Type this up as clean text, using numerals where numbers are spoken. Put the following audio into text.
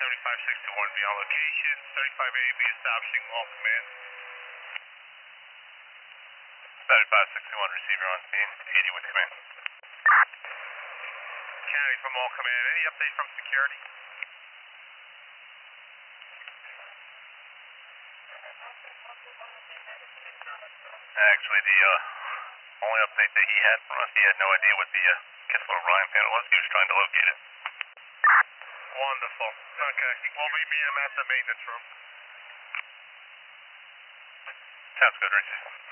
7561, be on location. 35A be establishing all command. 7561, receiver on scene. 80 with command. County from all command. Any update from security? Actually, the only update that he had from us, he had no idea what the Kissel Orion panel was. He was trying to locate it. Wonderful. Okay. We'll meet him at the maintenance room. Sounds good, Richard.